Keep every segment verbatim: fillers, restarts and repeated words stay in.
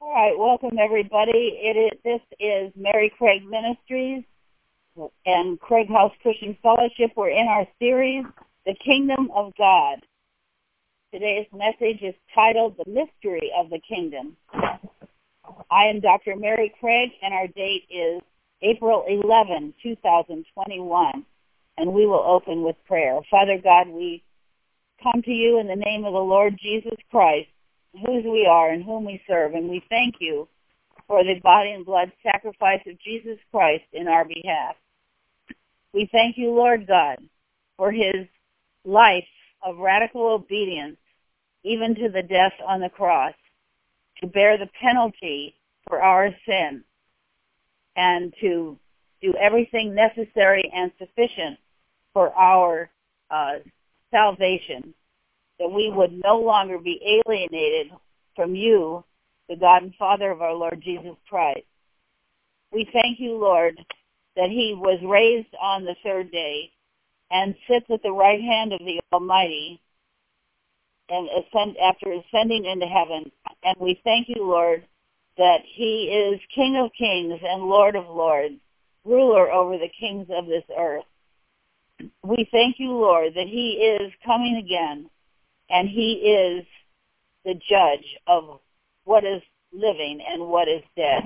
All right, welcome everybody. It is, this is Mary Craig Ministries and Craig House Christian Fellowship. We're in our series, The Kingdom of God. Today's message is titled, The Mystery of the Kingdom. I am Doctor Mary Craig, and our date is April eleventh, two thousand twenty-one, and we will open with prayer. Father God, we come to you in the name of the Lord Jesus Christ, whose we are and whom we serve, and we thank you for the body and blood sacrifice of Jesus Christ in our behalf. We thank you, Lord God, for his life of radical obedience, even to the death on the cross, to bear the penalty for our sin, and to do everything necessary and sufficient for our uh, salvation, that we would no longer be alienated from you, the God and Father of our Lord Jesus Christ. We thank you, Lord, that he was raised on the third day and sits at the right hand of the Almighty and ascend, after ascending into heaven. And we thank you, Lord, that he is King of kings and Lord of lords, ruler over the kings of this earth. We thank you, Lord, that he is coming again, and he is the judge of what is living and what is dead.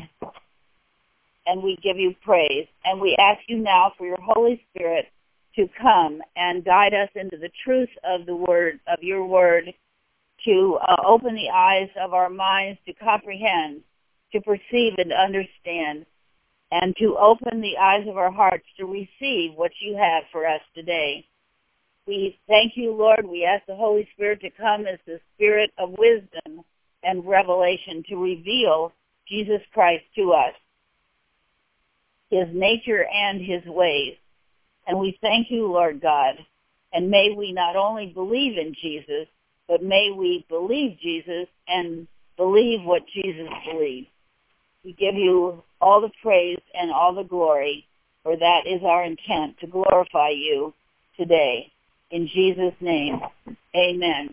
And we give you praise. And we ask you now for your Holy Spirit to come and guide us into the truth of the word, of your word, to uh, open the eyes of our minds to comprehend, to perceive and understand, and to open the eyes of our hearts to receive what you have for us today. We thank you, Lord. We ask the Holy Spirit to come as the Spirit of wisdom and revelation to reveal Jesus Christ to us, his nature and his ways. And we thank you, Lord God. And may we not only believe in Jesus, but may we believe Jesus and believe what Jesus believed. We give you all the praise and all the glory, for that is our intent, to glorify you today. In Jesus' name, amen.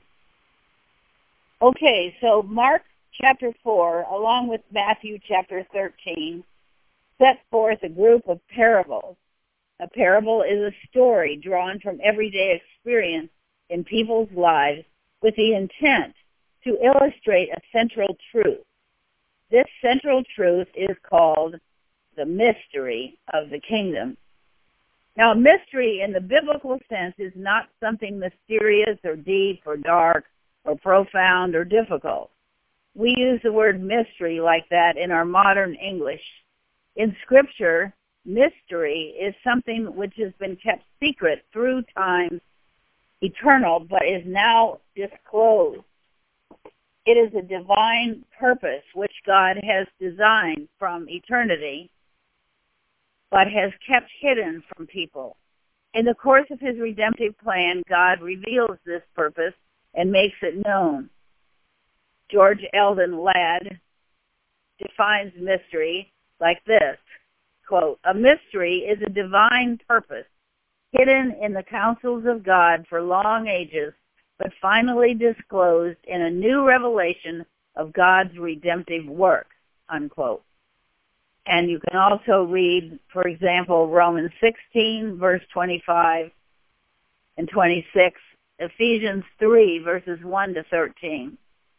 Okay, so Mark chapter four, along with Matthew chapter thirteen, set forth a group of parables. A parable is a story drawn from everyday experience in people's lives with the intent to illustrate a central truth. This central truth is called the mystery of the kingdom. Now, mystery in the biblical sense is not something mysterious or deep or dark or profound or difficult. We use the word mystery like that in our modern English. In Scripture, mystery is something which has been kept secret through time eternal, but is now disclosed. It is a divine purpose which God has designed from eternity, but has kept hidden from people. In the course of his redemptive plan, God reveals this purpose and makes it known. George Eldon Ladd defines mystery like this, quote, "A mystery is a divine purpose hidden in the counsels of God for long ages, but finally disclosed in a new revelation of God's redemptive work," unquote. And you can also read, for example, Romans sixteen, verse twenty-five and twenty-six, Ephesians three, verses one to thirteen.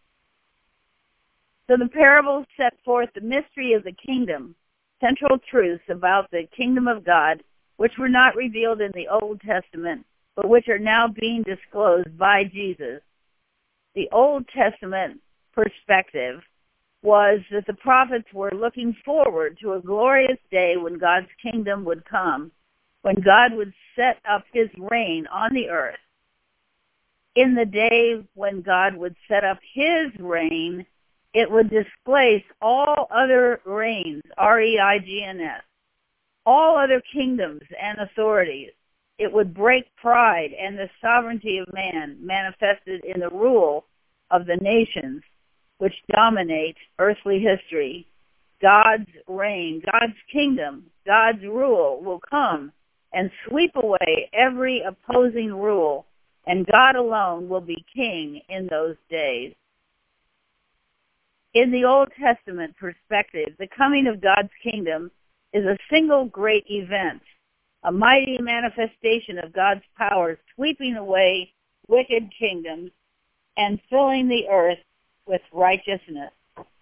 So the parables set forth the mystery of the kingdom, central truths about the kingdom of God, which were not revealed in the Old Testament, but which are now being disclosed by Jesus. The Old Testament perspective was that the prophets were looking forward to a glorious day when God's kingdom would come, when God would set up his reign on the earth. In the day when God would set up his reign, it would displace all other reigns, R E I G N S, all other kingdoms and authorities. It would break pride and the sovereignty of man manifested in the rule of the nations which dominate earthly history. God's reign, God's kingdom, God's rule will come and sweep away every opposing rule, and God alone will be king in those days. In the Old Testament perspective, the coming of God's kingdom is a single great event, a mighty manifestation of God's power sweeping away wicked kingdoms and filling the earth with righteousness.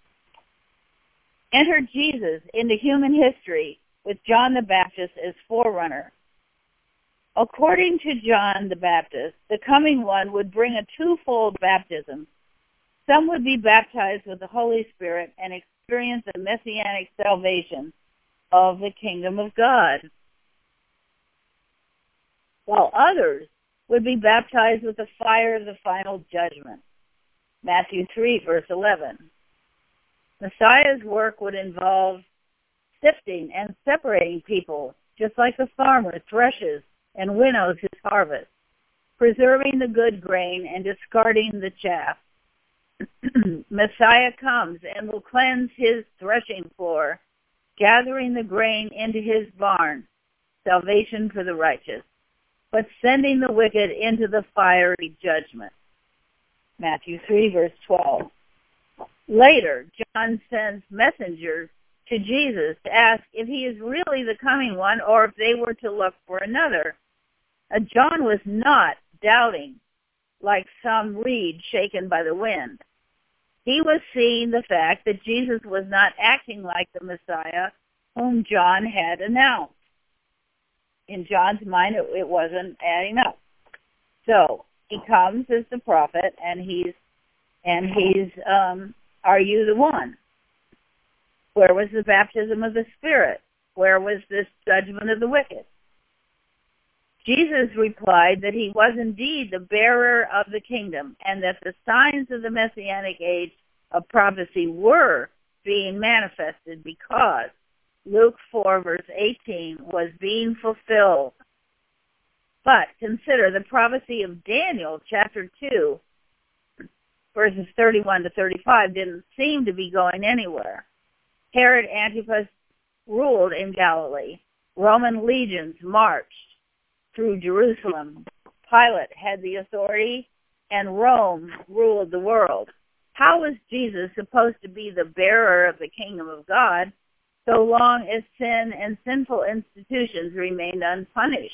Enter Jesus into human history with John the Baptist as forerunner. According to John the Baptist, the coming one would bring a twofold baptism. Some would be baptized with the Holy Spirit and experience the messianic salvation of the kingdom of God, while others would be baptized with the fire of the final judgment. Matthew three, verse eleven. Messiah's work would involve sifting and separating people, just like the farmer threshes and winnows his harvest, preserving the good grain and discarding the chaff. Messiah comes and will cleanse his threshing floor, gathering the grain into his barn, salvation for the righteous, but sending the wicked into the fiery judgment. Matthew three, verse twelve. Later, John sends messengers to Jesus to ask if he is really the coming one or if they were to look for another. Uh, John was not doubting like some reed shaken by the wind. He was seeing the fact that Jesus was not acting like the Messiah whom John had announced. In John's mind, it, it wasn't adding up. So he comes as the prophet, and he's and he's um, are you the one? Where was the baptism of the Spirit? Where was this judgment of the wicked? Jesus replied that he was indeed the bearer of the kingdom and that the signs of the Messianic age of prophecy were being manifested because Luke four, verse eighteen was being fulfilled. But consider the prophecy of Daniel, chapter two, verses thirty-one to thirty-five didn't seem to be going anywhere. Herod Antipas ruled in Galilee. Roman legions marched through Jerusalem. Pilate had the authority, and Rome ruled the world. How was Jesus supposed to be the bearer of the kingdom of God so long as sin and sinful institutions remained unpunished?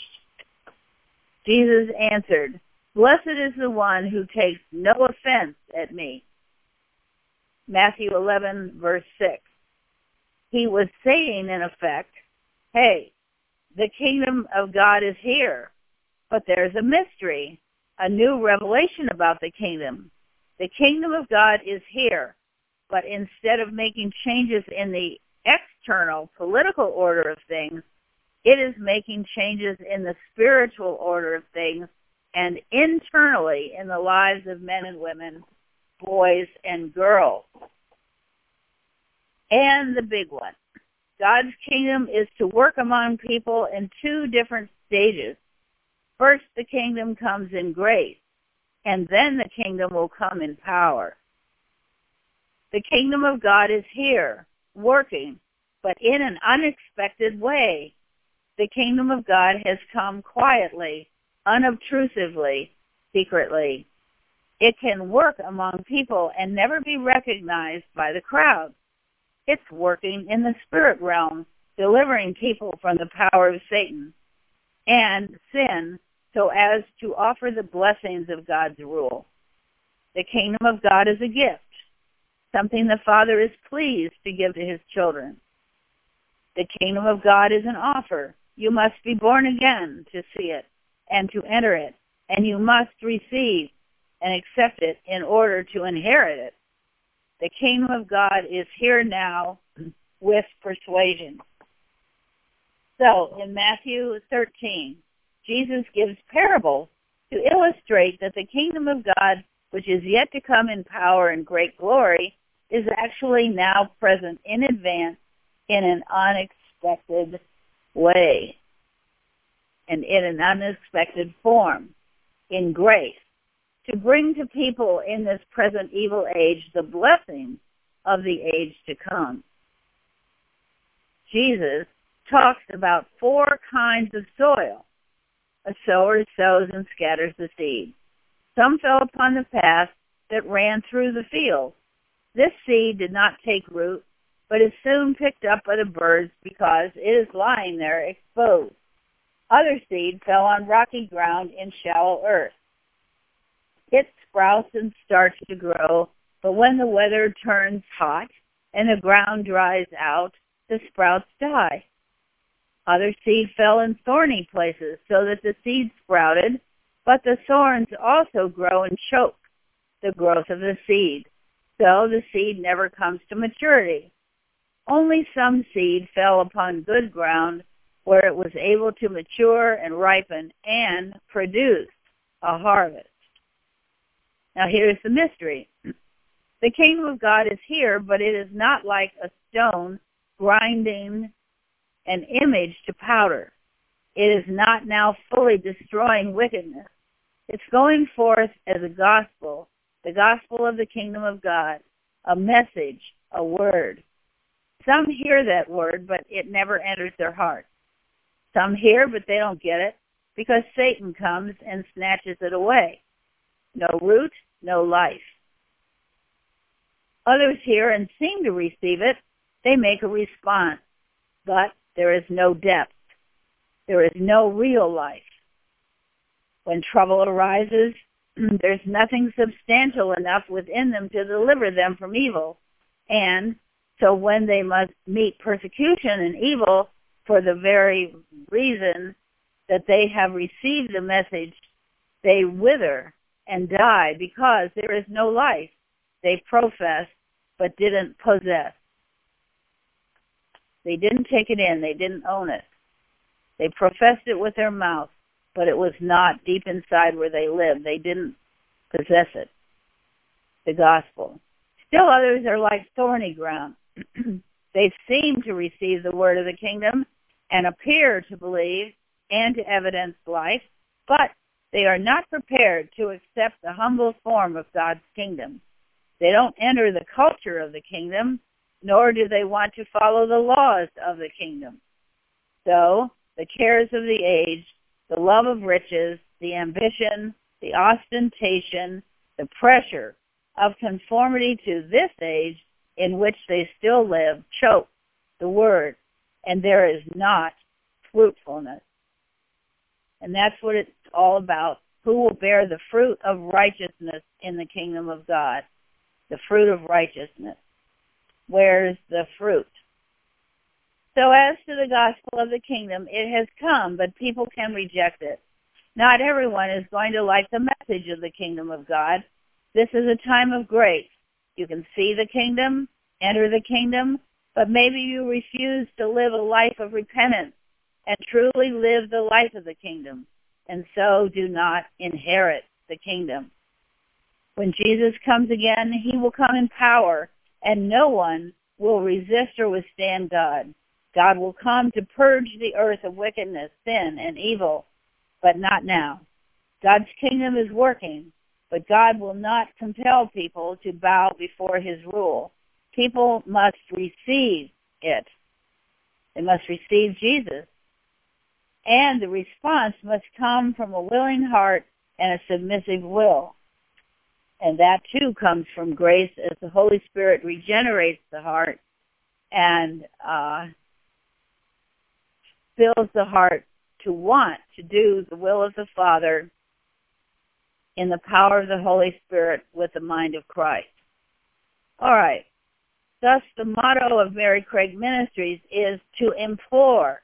Jesus answered, "Blessed is the one who takes no offense at me." Matthew eleven, verse six. He was saying, in effect, hey, the kingdom of God is here, but there's a mystery, a new revelation about the kingdom. The kingdom of God is here, but instead of making changes in the external political order of things, it is making changes in the spiritual order of things and internally in the lives of men and women, boys and girls. And the big one, God's kingdom is to work among people in two different stages. First, the kingdom comes in grace, and then the kingdom will come in power. The kingdom of God is here, working, but in an unexpected way. The kingdom of God has come quietly, unobtrusively, secretly. It can work among people and never be recognized by the crowd. It's working in the spirit realm, delivering people from the power of Satan and sin so as to offer the blessings of God's rule. The kingdom of God is a gift, something the Father is pleased to give to his children. The kingdom of God is an offer. You must be born again to see it and to enter it, and you must receive and accept it in order to inherit it. The kingdom of God is here now with persuasion. So, in Matthew thirteen, Jesus gives parables to illustrate that the kingdom of God, which is yet to come in power and great glory, is actually now present in advance in an unexpected way and in an unexpected form, in grace, to bring to people in this present evil age the blessings of the age to come. Jesus talks about four kinds of soil. A sower sows and scatters the seed. Some fell upon the path that ran through the field. This seed did not take root, but is soon picked up by the birds because it is lying there exposed. Other seed fell on rocky ground in shallow earth. It sprouts and starts to grow, but when the weather turns hot and the ground dries out, the sprouts die. Other seed fell in thorny places, so that the seed sprouted, but the thorns also grow and choke the growth of the seed, so the seed never comes to maturity. Only some seed fell upon good ground, where it was able to mature and ripen and produce a harvest. Now here's the mystery. The kingdom of God is here, but it is not like a stone grinding an image to powder. It is not now fully destroying wickedness. It's going forth as a gospel, the gospel of the kingdom of God, a message, a word. Some hear that word, but it never enters their heart. Some hear, but they don't get it, because Satan comes and snatches it away. No root, no life. Others hear and seem to receive it. They make a response, but there is no depth. There is no real life. When trouble arises, there's nothing substantial enough within them to deliver them from evil. And so when they must meet persecution and evil for the very reason that they have received the message, they wither and die because there is no life. They profess but didn't possess. They didn't take it in. They didn't own it. They professed it with their mouth, but it was not deep inside where they lived. They didn't possess it, the gospel. Still others are like thorny ground. They seem to receive the word of the kingdom and appear to believe and to evidence life, but they are not prepared to accept the humble form of God's kingdom. They don't enter the culture of the kingdom, nor do they want to follow the laws of the kingdom. So, the cares of the age, the love of riches, the ambition, the ostentation, the pressure of conformity to this age in which they still live choke the word, and there is not fruitfulness. And that's what it's all about. Who will bear the fruit of righteousness in the kingdom of God? The fruit of righteousness. Where's the fruit? So as to the gospel of the kingdom, it has come, but people can reject it. Not everyone is going to like the message of the kingdom of God. This is a time of grace. You can see the kingdom, enter the kingdom, but maybe you refuse to live a life of repentance and truly live the life of the kingdom, and so do not inherit the kingdom. When Jesus comes again, he will come in power, and no one will resist or withstand God. God will come to purge the earth of wickedness, sin, and evil, but not now. God's kingdom is working, but God will not compel people to bow before his rule. People must receive it. They must receive Jesus. And the response must come from a willing heart and a submissive will. And that too comes from grace as the Holy Spirit regenerates the heart and uh, fills the heart to want to do the will of the Father in the power of the Holy Spirit with the mind of Christ. All right. Thus, the motto of Mary Craig Ministries is to implore.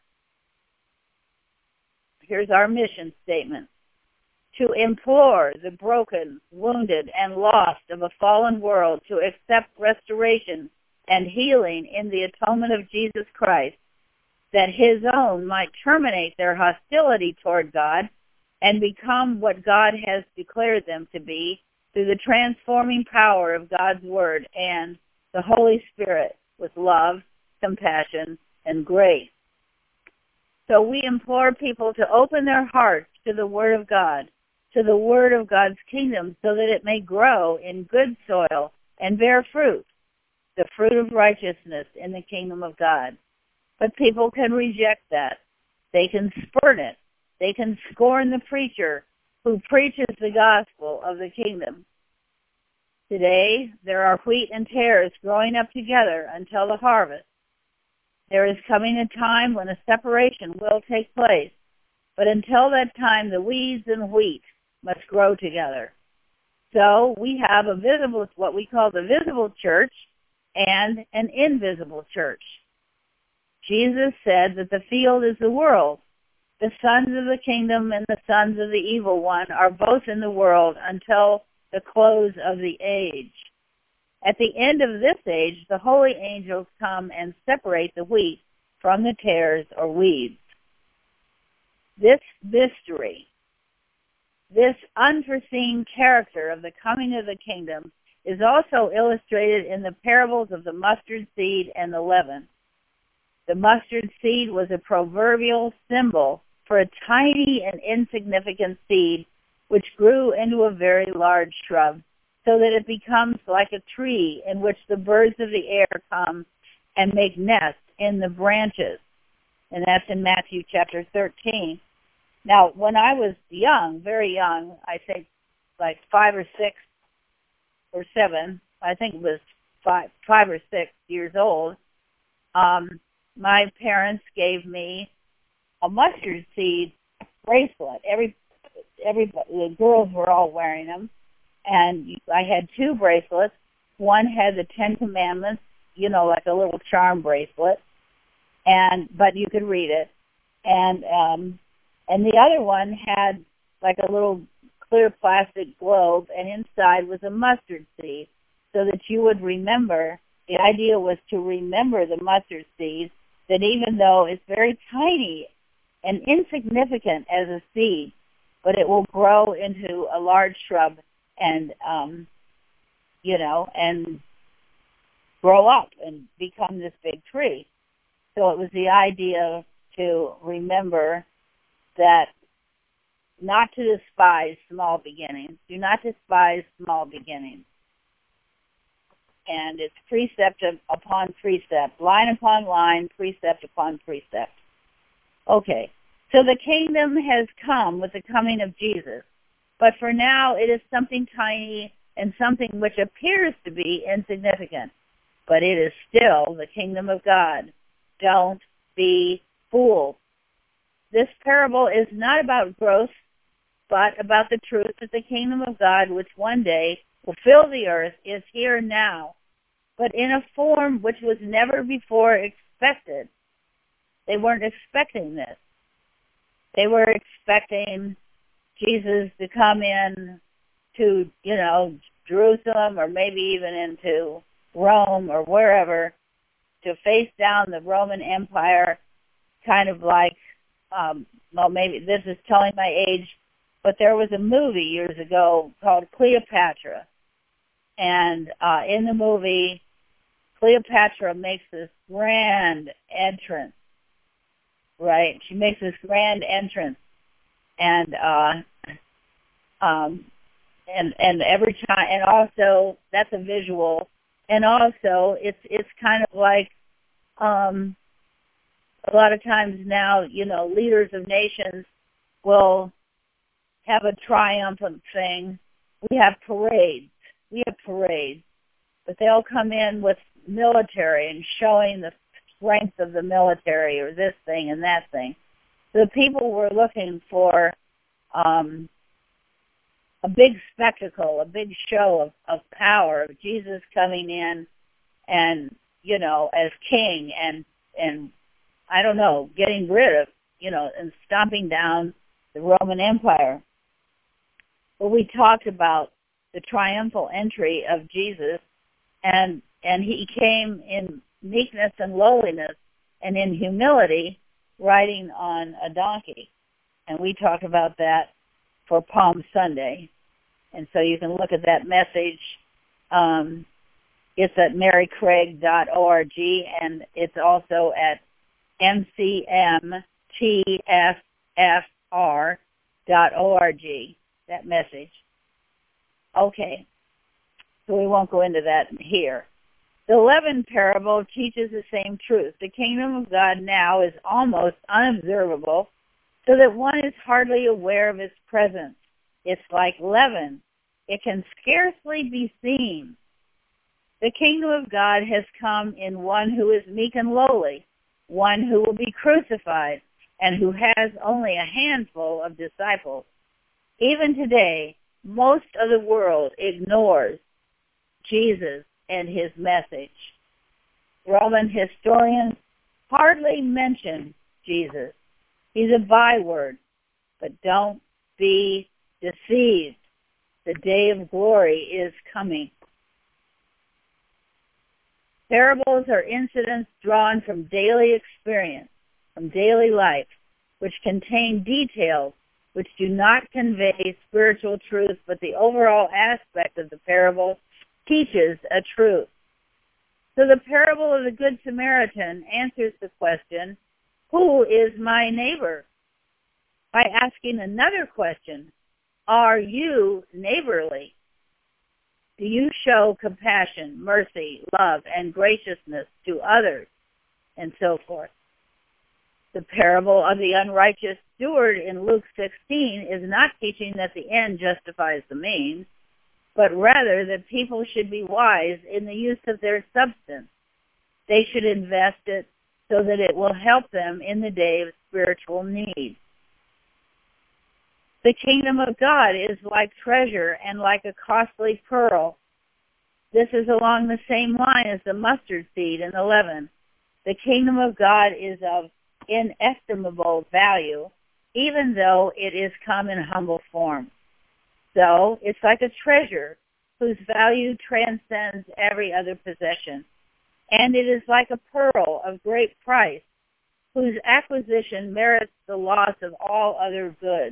Here's our mission statement. To implore the broken, wounded, and lost of a fallen world to accept restoration and healing in the atonement of Jesus Christ, that his own might terminate their hostility toward God and become what God has declared them to be through the transforming power of God's Word and the Holy Spirit with love, compassion, and grace. So we implore people to open their hearts to the Word of God, to the Word of God's kingdom, so that it may grow in good soil and bear fruit, the fruit of righteousness in the kingdom of God. But people can reject that. They can spurn it. They can scorn the preacher who preaches the gospel of the kingdom. Today, there are wheat and tares growing up together until the harvest. There is coming a time when a separation will take place, but until that time, the weeds and wheat must grow together. So we have a visible, what we call the visible church, and an invisible church. Jesus said that the field is the world. The sons of the kingdom and the sons of the evil one are both in the world until the close of the age. At the end of this age, the holy angels come and separate the wheat from the tares or weeds. This mystery, this unforeseen character of the coming of the kingdom, is also illustrated in the parables of the mustard seed and the leaven. The mustard seed was a proverbial symbol for a tiny and insignificant seed which grew into a very large shrub, so that it becomes like a tree in which the birds of the air come and make nests in the branches. And that's in Matthew chapter thirteen. Now, when I was young, very young, I think like five or six or seven, I think it was five, five or six years old, um, my parents gave me a mustard seed bracelet. Every, every, the girls were all wearing them, and I had two bracelets. One had the Ten Commandments, you know, like a little charm bracelet, and but you could read it, and um, and the other one had like a little clear plastic globe, and inside was a mustard seed, so that you would remember. The idea was to remember the mustard seed, that even though it's very tiny and insignificant as a seed, but it will grow into a large shrub and, um, you know, and grow up and become this big tree. So it was the idea to remember that not to despise small beginnings. Do not despise small beginnings. And it's precept upon precept, line upon line, precept upon precept. Okay, so the kingdom has come with the coming of Jesus, but for now it is something tiny and something which appears to be insignificant, but it is still the kingdom of God. Don't be fooled. This parable is not about growth, but about the truth that the kingdom of God, which one day will fill the earth, is here now, but in a form which was never before expected. They weren't expecting this. They were expecting Jesus to come in to, you know, Jerusalem or maybe even into Rome or wherever to face down the Roman Empire, kind of like, um, well, maybe this is telling my age, but there was a movie years ago called Cleopatra. And uh, in the movie, Cleopatra makes this grand entrance, right? She makes this grand entrance. And uh, um, and and every time, and also, that's a visual. And also, it's it's kind of like, um, a lot of times now, you know, leaders of nations will have a triumphant thing. We have parades. We have parades. But they'll come in with military and showing the strength of the military or this thing and that thing. The people were looking for um, a big spectacle, a big show of, of power, of Jesus coming in and, you know, as king and, and I don't know, getting rid of, you know, and stomping down the Roman Empire. But we talked about the triumphal entry of Jesus, and and he came in meekness and lowliness and in humility, riding on a donkey. And we talk about that for Palm Sunday. And so you can look at that message. Um, it's at mary craig dot org, and it's also at m c m t f f r dot org, that message. Okay, so we won't go into that here. The leaven parable teaches the same truth. The kingdom of God now is almost unobservable, so that one is hardly aware of its presence. It's like leaven. it can scarcely be seen. The kingdom of God has come in one who is meek and lowly, one who will be crucified, and who has only a handful of disciples. Even today, most of the world ignores Jesus and his message. Roman historians hardly mention Jesus. He's a byword, but don't be deceived. The day of glory is coming. Parables are incidents drawn from daily experience, from daily life, which contain details which do not convey spiritual truth, but the overall aspect of the parable teaches a truth. So the parable of the Good Samaritan answers the question, who is my neighbor? By asking another question, are you neighborly? Do you show compassion, mercy, love, and graciousness to others, and so forth? The parable of the unrighteous steward in Luke sixteen is not teaching that the end justifies the means, but rather that people should be wise in the use of their substance. They should invest it so that it will help them in the day of spiritual need. The kingdom of God is like treasure and like a costly pearl. This is along the same line as the mustard seed and the leaven. The kingdom of God is of inestimable value, even though it is come in humble form. So it's like a treasure whose value transcends every other possession. And it is like a pearl of great price, whose acquisition merits the loss of all other goods.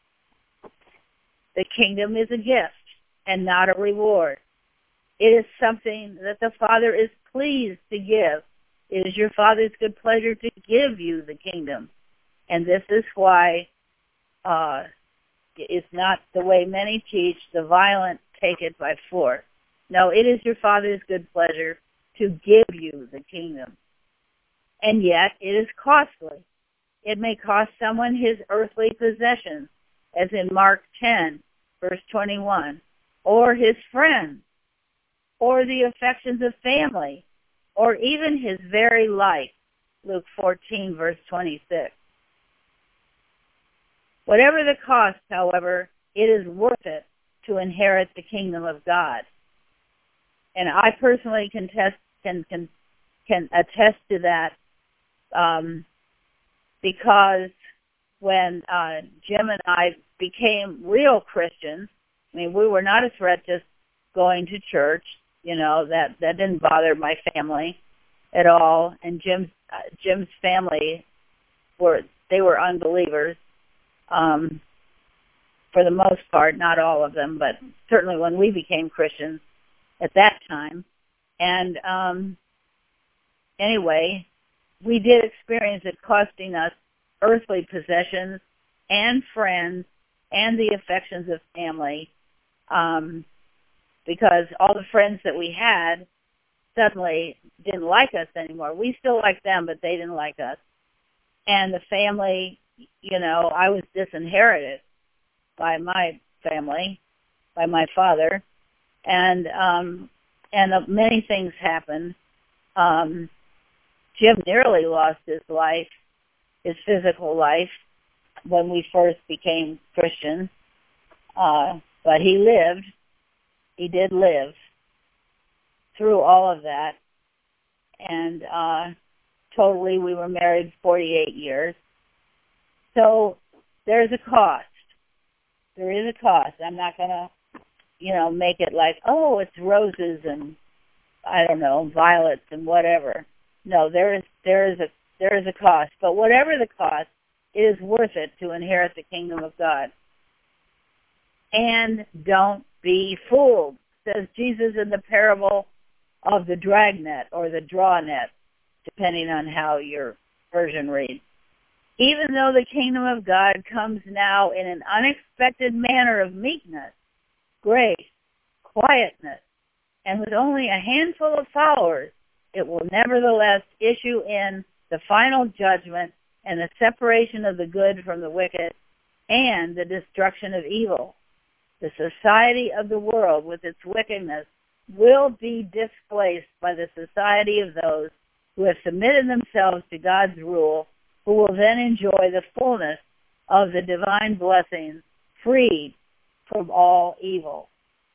The kingdom is a gift and not a reward. It is something that the Father is pleased to give. It is your Father's good pleasure to give you the kingdom. And this is why uh, it's not the way many teach, the violent take it by force. No, it is your Father's good pleasure to give you the kingdom. And yet it is costly. It may cost someone his earthly possessions, as in Mark ten, verse twenty-one, or his friends, or the affections of family, or even his very life, Luke fourteen, verse twenty-six. Whatever the cost, however, it is worth it to inherit the kingdom of God. And I personally can, test, can, can, can attest to that um, because when uh, Jim and I became real Christians, I mean, we were not a threat just going to church. You know, that, that didn't bother my family at all. And Jim's, uh, Jim's family, were they were unbelievers um, for the most part, not all of them, but certainly when we became Christians at that time. And um, anyway, we did experience it costing us earthly possessions and friends and the affections of family, um, because all the friends that we had suddenly didn't like us anymore. We still liked them, but they didn't like us. And the family, you know, I was disinherited by my family, by my father, and um, and uh, many things happened. Um, Jim nearly lost his life, his physical life, when we first became Christians, uh, but he lived. He did live through all of that, and uh, totally we were married forty-eight years. So there's a cost. There is a cost. I'm not going to, you know, make it like, oh, it's roses and, I don't know, violets and whatever. No, there is there is a there is a cost. But whatever the cost, it is worth it to inherit the kingdom of God. And don't be fooled, says Jesus in the parable of the dragnet or the draw net, depending on how your version reads. Even though the kingdom of God comes now in an unexpected manner of meekness, grace, quietness, and with only a handful of followers, it will nevertheless issue in the final judgment and the separation of the good from the wicked and the destruction of evil. The society of the world with its wickedness will be displaced by the society of those who have submitted themselves to God's rule, who will then enjoy the fullness of the divine blessings, freed from all evil.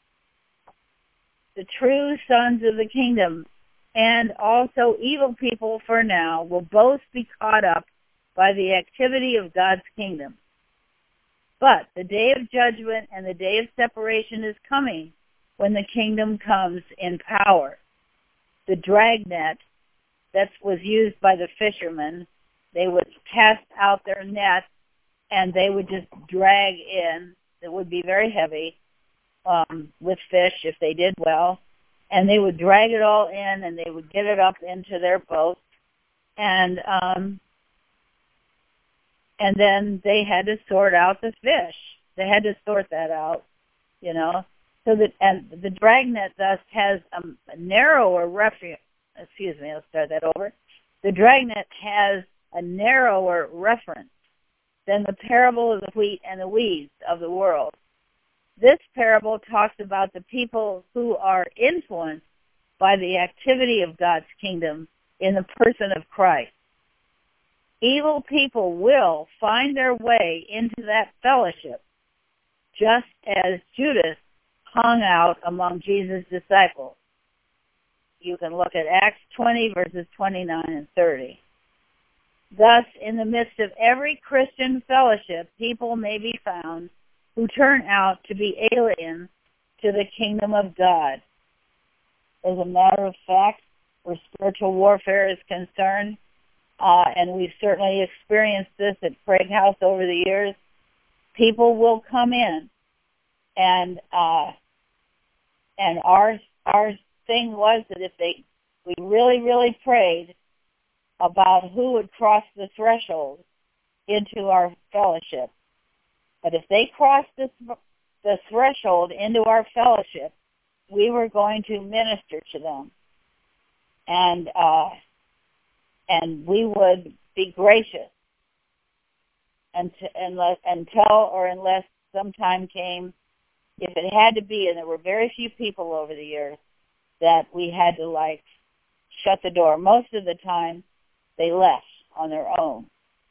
The true sons of the kingdom and also evil people for now will both be caught up by the activity of God's kingdom. But the day of judgment and the day of separation is coming when the kingdom comes in power. The dragnet that was used by the fishermen, they would cast out their net and they would just drag in. It would be very heavy um, with fish if they did well. And they would drag it all in and they would get it up into their boat. And um, and then they had to sort out the fish. They had to sort that out, you know. So that and the dragnet thus has a, a narrower reference. Excuse me, I'll start that over. The dragnet has a narrower reference than the parable of the wheat and the weeds of the world. This parable talks about the people who are influenced by the activity of God's kingdom in the person of Christ. Evil people will find their way into that fellowship, just as Judas hung out among Jesus' disciples. You can look at Acts twenty, verses twenty-nine and thirty. Thus, in the midst of every Christian fellowship, people may be found who turn out to be aliens to the kingdom of God. As a matter of fact, where spiritual warfare is concerned, uh, and we've certainly experienced this at Craig House over the years, people will come in, and uh, and our our thing was that if they we really really prayed about who would cross the threshold into our fellowship. But if they crossed this, the threshold into our fellowship, we were going to minister to them, and uh, and we would be gracious, and unless until or unless some time came, if it had to be, and there were very few people over the years that we had to like shut the door. Most of the time, they left on their own.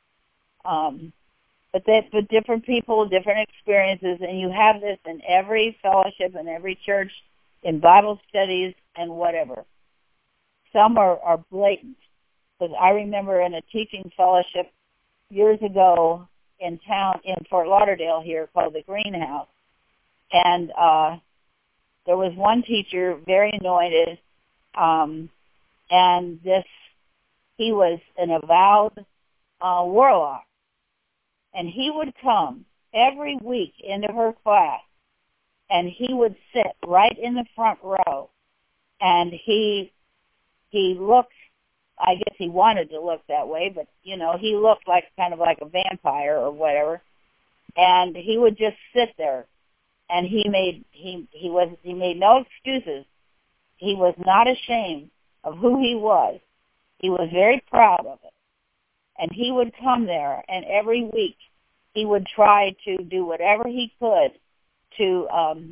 Um, But that, but different people, different experiences, and you have this in every fellowship and every church, in Bible studies and whatever. Some are, are blatant. Because I remember in a teaching fellowship years ago in town, in Fort Lauderdale here, called the Greenhouse, and uh, there was one teacher, very anointed, um, and this, he was an avowed uh, warlock. And he would come every week into her class, and he would sit right in the front row, and he he looked, I guess he wanted to look that way, but, you know, he looked like kind of like a vampire or whatever, and he would just sit there, and he made he he was he made no excuses. He was not ashamed of who he was. He was very proud of it. And he would come there, and every week he would try to do whatever he could to um,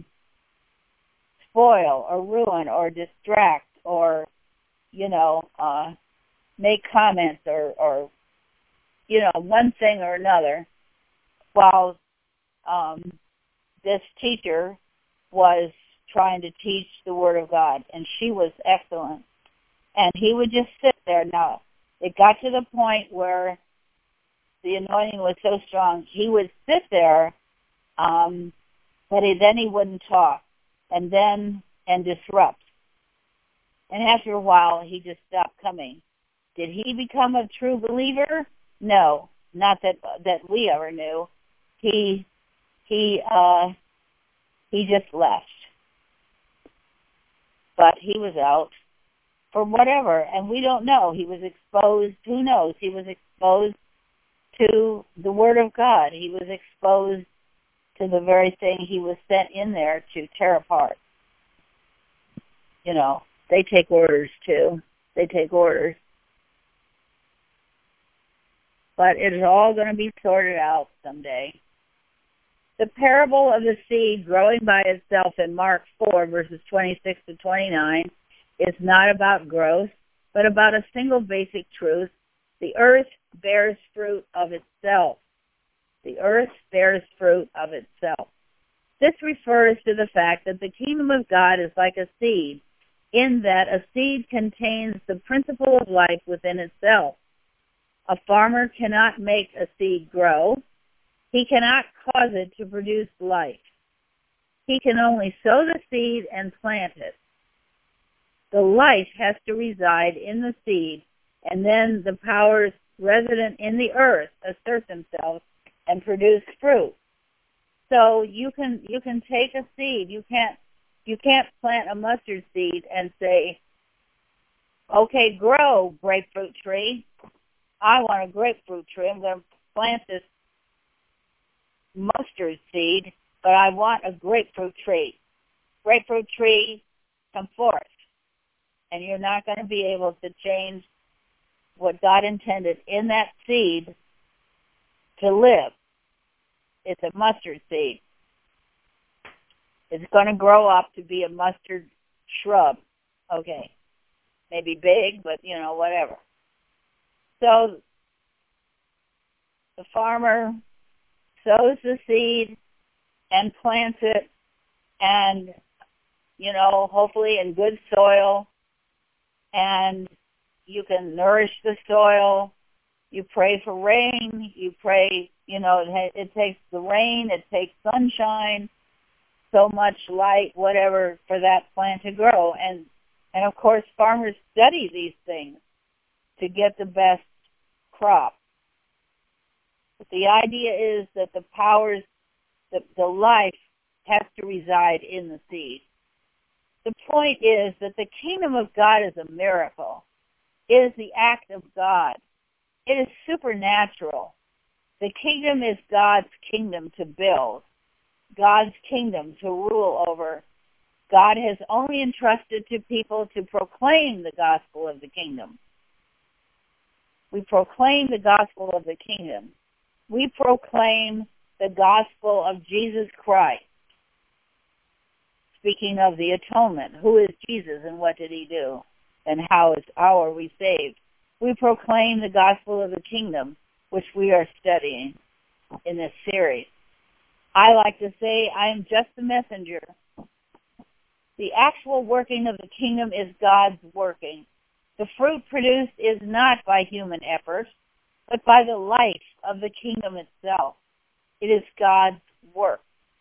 spoil or ruin or distract or, you know, uh, make comments or, or, you know, one thing or another, while um, this teacher was trying to teach the Word of God, and she was excellent. And he would just sit there. Now, it got to the point where the anointing was so strong, he would sit there, um, but he, then he wouldn't talk, and then, and disrupt. And after a while, he just stopped coming. Did he become a true believer? No, not that that we ever knew. He, he, uh, he just left. But he was out for whatever, and we don't know. He was exposed. Who knows? He was exposed to the Word of God. He was exposed to the very thing he was sent in there to tear apart. You know, they take orders too. They take orders. But it is all going to be sorted out someday. The parable of the seed growing by itself in Mark four, verses twenty-six to twenty-nine, is not about growth, but about a single basic truth. The earth bears fruit of itself. The earth bears fruit of itself. This refers to the fact that the kingdom of God is like a seed, in that a seed contains the principle of life within itself. A farmer cannot make a seed grow. He cannot cause it to produce life. He can only sow the seed and plant it. The life has to reside in the seed, and then the powers resident in the earth assert themselves and produce fruit. So you can you can take a seed. You can't you can't plant a mustard seed and say, "Okay, grow, grapefruit tree. I want a grapefruit tree. I'm going to plant this mustard seed, but I want a grapefruit tree. Grapefruit tree, come forth." And you're not going to be able to change what God intended in that seed to live. It's a mustard seed. It's going to grow up to be a mustard shrub. Okay. Maybe big, but, you know, whatever. So the farmer sows the seed and plants it, and, you know, hopefully in good soil, and you can nourish the soil. You pray for rain. You pray, you know, it, it takes the rain, it takes sunshine, so much light, whatever, for that plant to grow. And, and of course, farmers study these things to get the best crop. But the idea is that the powers, the, the life has to reside in the seed. The point is that the kingdom of God is a miracle. It is the act of God. It is supernatural. The kingdom is God's kingdom to build, God's kingdom to rule over. God has only entrusted to people to proclaim the gospel of the kingdom. We proclaim the gospel of the kingdom. We proclaim the gospel of Jesus Christ. Speaking of the atonement, who is Jesus and what did he do? And how is how are we saved? We proclaim the gospel of the kingdom, which we are studying in this series. I like to say I am just the messenger. The actual working of the kingdom is God's working. The fruit produced is not by human effort, but by the life of the kingdom itself. It is God's work.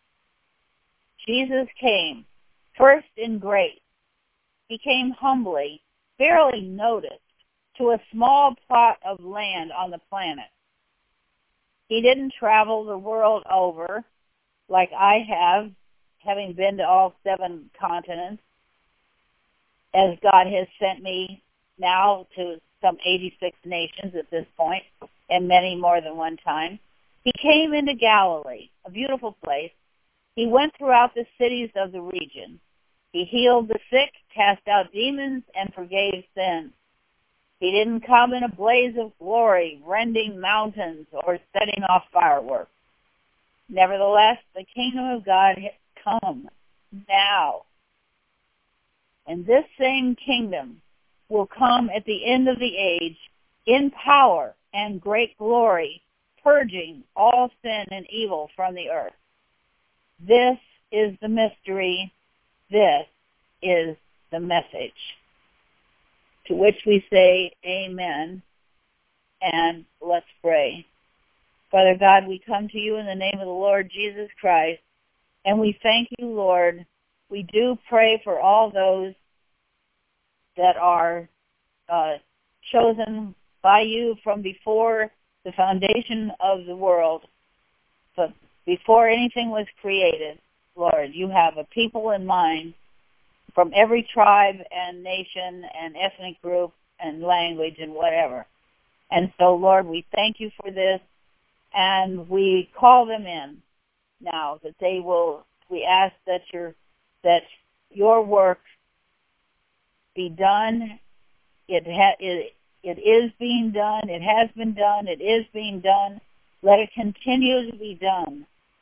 Jesus came first in grace. He came humbly, barely noticed, to a small plot of land on the planet. He didn't travel the world over like I have, having been to all seven continents, as God has sent me now to some eighty-six nations at this point, and many more than one time. He came into Galilee, a beautiful place. He went throughout the cities of the region. He healed the sick, cast out demons, and forgave sins. He didn't come in a blaze of glory, rending mountains or setting off fireworks. Nevertheless, the kingdom of God has come now. And this same kingdom will come at the end of the age in power and great glory, purging all sin and evil from the earth. This is the mystery. This is the message. To which we say amen, and let's pray. Father God, we come to you in the name of the Lord Jesus Christ, and we thank you, Lord. We do pray for all those that are uh, chosen by you from before the foundation of the world. But before anything was created, Lord, you have a people in mind from every tribe and nation and ethnic group and language and whatever. And so, Lord, we thank you for this, and we call them in now, that they will, we ask that your, that your work be done. It, ha, it, it is being done. It has been done. It is being done. Let it continue to be done.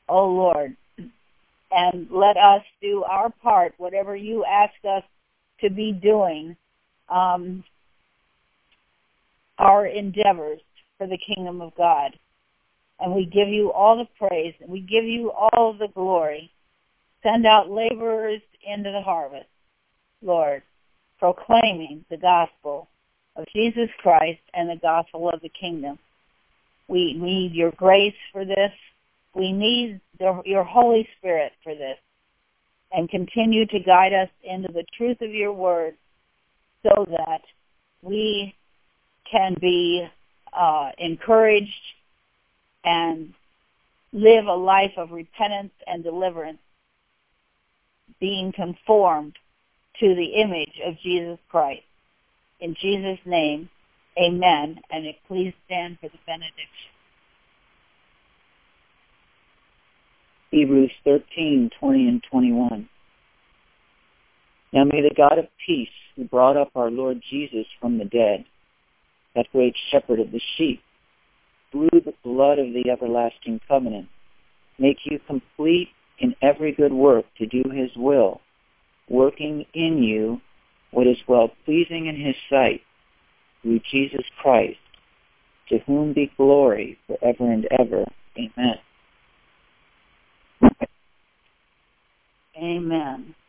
O Lord, and let us do our part, whatever you ask us to be doing, um, our endeavors for the kingdom of God. And we give you all the praise, and we give you all of the glory. Send out laborers into the harvest, Lord, proclaiming the gospel of Jesus Christ and the gospel of the kingdom. We need your grace for this. We need the, your Holy Spirit for this. And continue to guide us into the truth of your word so that we can be uh, encouraged and live a life of repentance and deliverance, being conformed to the image of Jesus Christ. In Jesus' name, amen. And it please stand for the benediction. Hebrews thirteen, twenty and twenty-one. Now may the God of peace, who brought up our Lord Jesus from the dead, that great shepherd of the sheep, through the blood of the everlasting covenant, make you complete in every good work to do his will, working in you what is well-pleasing in his sight, through Jesus Christ, to whom be glory forever and ever. Amen. Amen.